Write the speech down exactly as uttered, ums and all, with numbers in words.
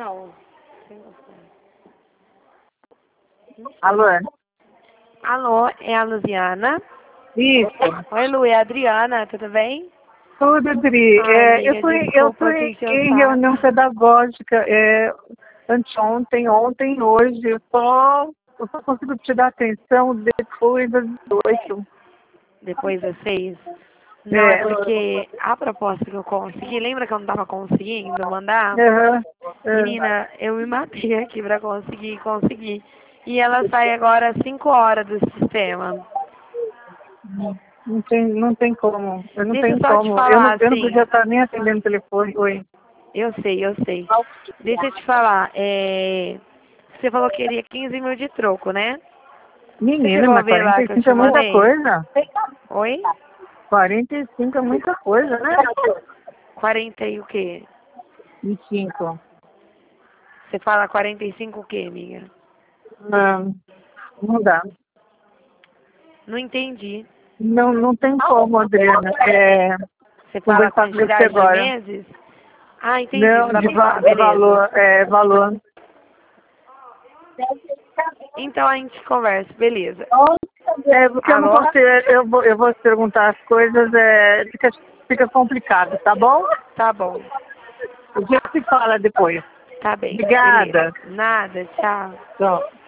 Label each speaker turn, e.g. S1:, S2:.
S1: Não.
S2: Alô?
S1: Alô, é a Luziana?
S2: Isso.
S1: Oi, Lu, é a Adriana, tudo bem?
S2: Tudo, Adri.
S1: Ai,
S2: É,
S1: amiga,
S2: eu fui, eu
S1: desculpa
S2: fui
S1: te encher o
S2: em
S1: saco.
S2: reunião pedagógica é, anteontem, ontem, hoje. Eu só, eu só consigo te dar atenção depois das oito.
S1: Depois das seis? Não, é
S2: É.
S1: porque a proposta que eu consegui, lembra que eu não tava conseguindo mandar?
S2: Aham. É.
S1: Menina, eu me matei aqui pra conseguir, conseguir. E ela sai agora às cinco horas do sistema.
S2: Não tem, não tem como. Eu não
S1: Deixa eu
S2: tenho
S1: só te
S2: como. Eu não,
S1: falar,
S2: eu não
S1: assim.
S2: podia estar nem atendendo o telefone. Oi.
S1: Eu sei, eu sei. Deixa eu te falar, é... Você falou que queria quinze mil de troco, né? Você
S2: Menina,
S1: chegou a
S2: mas
S1: ver lá que eu
S2: quarenta e cinco
S1: te
S2: é muita
S1: mandei?
S2: coisa.
S1: Oi?
S2: quarenta e cinco é muita coisa, né?
S1: quarenta e o quê?
S2: E cinco.
S1: Você fala quarenta e cinco o quê, amiga?
S2: Não, não dá.
S1: Não entendi.
S2: Não, não tem como, Adriana. É,
S1: Você fala a
S2: conversar com você
S1: quantidade de
S2: agora.
S1: meses? Ah, entendi.
S2: Não,
S1: Não dá
S2: de,
S1: pra
S2: va
S1: falar,
S2: de
S1: beleza.
S2: valor. É, valor.
S1: Então a gente conversa, beleza.
S2: É, porque eu não
S1: Alô?
S2: consigo, eu vou, eu vou te perguntar as coisas, é, fica, fica complicado, tá bom?
S1: Tá bom.
S2: A gente se fala depois.
S1: Tá bem, beleza.
S2: Obrigada.
S1: Nada, tchau.
S2: Tchau.